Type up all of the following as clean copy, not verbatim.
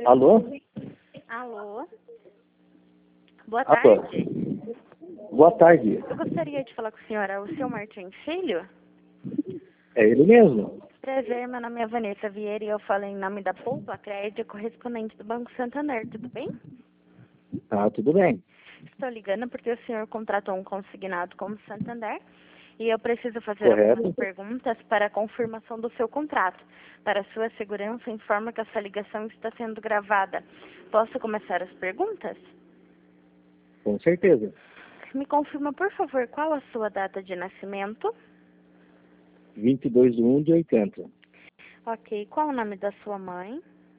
Alô? Alô? Boa Alô? tarde. Boa tarde. Eu gostaria de falar com a senhora, o seu Martim Filho? É ele mesmo. Prazer, meu nome é Vanessa Vieira e eu falo em nome da Poupa Crédito, correspondente do Banco Santander, tudo bem? Tá, tudo bem. Estou ligando porque o senhor contratou um consignado como Santander e eu preciso fazer Correto. algumas perguntas para a confirmação do seu contrato. Para sua segurança, informa que essa ligação está sendo gravada. Posso começar as perguntas? Com certeza. Me confirma, por favor, qual a sua data de nascimento? 22/1/80. Ok. Qual o nome da sua mãe?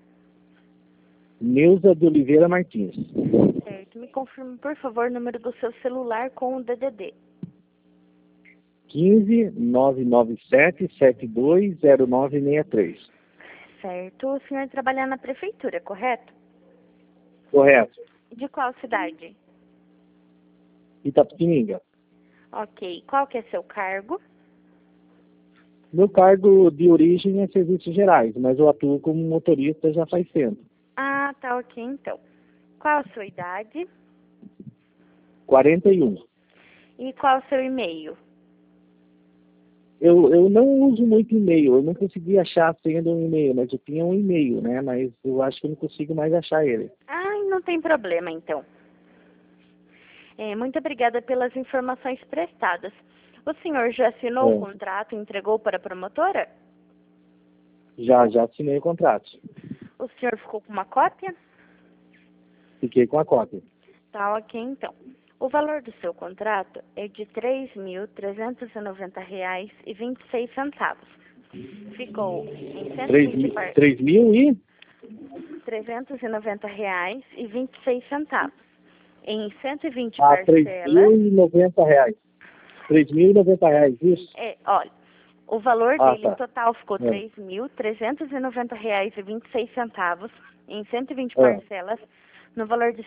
Neuza de Oliveira Martins. Certo. Me confirma, por favor, o número do seu celular com o DDD. 15 997 720963. Certo. O senhor trabalha na prefeitura, correto? Correto. De qual cidade? Itapetininga. Ok. Qual que é seu cargo? Meu cargo de origem é serviços gerais, mas eu atuo como motorista já faz tempo. Ah, tá ok, então. Qual a sua idade? 41. E qual o seu e-mail? Eu não uso muito e-mail, eu não consegui achar a senha de um e-mail, mas eu tinha um e-mail, né? Mas eu acho que eu não consigo mais achar ele. Ah, não tem problema, então. Muito obrigada pelas informações prestadas. O senhor já assinou o contrato e entregou para a promotora? Já assinei o contrato. O senhor ficou com uma cópia? Fiquei com a cópia. Tá ok, então. O valor do seu contrato é de R$ 3.390,26. Ficou em 120 3 mil e? R$ 390,26. Em 120 parcelas. R$ 3.090, isso? Olha, o valor dele Tá. total ficou R$ 3.390,26 em 120 Ah. parcelas, no valor de R$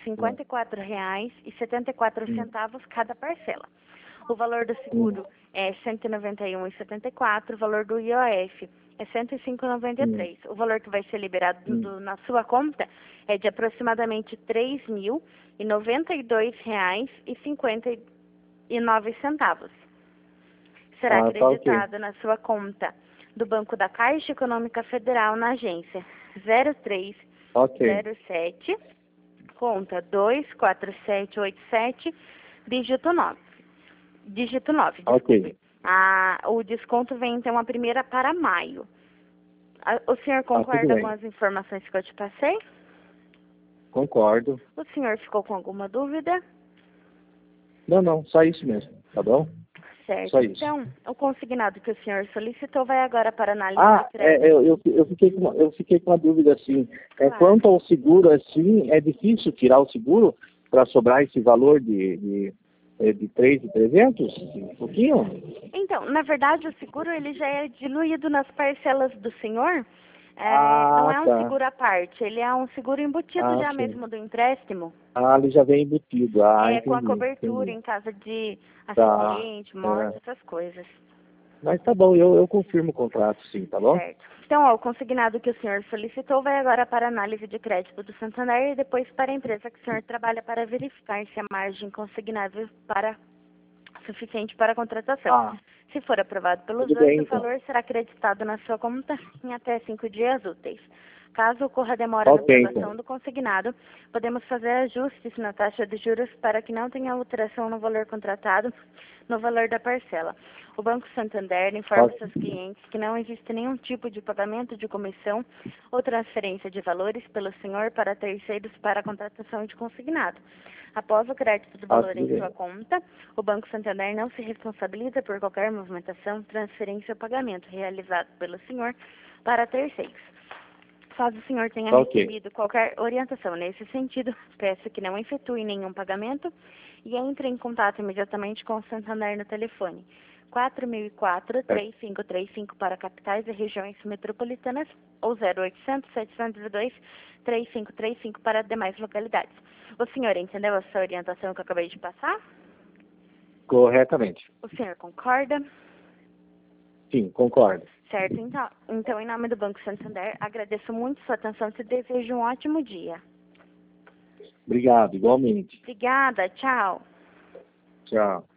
54,74 cada parcela. O valor do seguro é R$ 191,74, o valor do IOF é R$ 105,93. O valor que vai ser liberado na sua conta é de aproximadamente R$ 3.092,59. Será acreditado ok. na sua conta do Banco da Caixa Econômica Federal na agência 0307, conta 24787, dígito 9. Dígito 9, desculpe. Ok. O desconto vem então a primeira para maio. O senhor tudo concorda bem. com as informações que eu te passei? Concordo. O senhor ficou com alguma dúvida? Não, só isso mesmo, tá bom? Certo. Só isso. Então, o consignado que o senhor solicitou vai agora para análise de crédito. Eu fiquei com uma dúvida assim. Claro. Quanto ao seguro, assim, é difícil tirar o seguro para sobrar esse valor de 3.300? Um pouquinho? Então, na verdade, o seguro ele já é diluído nas parcelas do senhor. Não é um Tá. seguro à parte, ele é um seguro embutido já Sim. mesmo do empréstimo. Ele já vem embutido. Com a Entendi. cobertura Entendi. em caso de Tá. acidente, morte, essas coisas. Mas tá bom, eu confirmo o contrato, sim, tá bom? Certo. Então, o consignado que o senhor solicitou vai agora para a análise de crédito do Santander e depois para a empresa que o senhor trabalha para verificar se a margem consignável suficiente para a contratação. Se for aprovado pelos Tudo dois, bem, o então. valor será acreditado na sua conta em até 5 dias úteis. Caso ocorra demora na Ok, aprovação do consignado, podemos fazer ajustes na taxa de juros para que não tenha alteração no valor contratado, no valor da parcela. O Banco Santander informa seus clientes que não existe nenhum tipo de pagamento de comissão ou transferência de valores pelo senhor para terceiros para a contratação de consignado. Após o crédito do valor em sua conta, o Banco Santander não se responsabiliza por qualquer movimentação, transferência ou pagamento realizado pelo senhor para terceiros. Caso o senhor tenha recebido qualquer orientação nesse sentido, peço que não efetue nenhum pagamento e entre em contato imediatamente com o Santander no telefone 4004-3535 para capitais e regiões metropolitanas ou 0800-702-3535 para demais localidades. O senhor entendeu essa orientação que eu acabei de passar? Corretamente. O senhor concorda? Sim, concordo. Certo, então, em nome do Banco Santander, agradeço muito sua atenção e desejo um ótimo dia. Obrigado, igualmente. Obrigada, tchau. Tchau.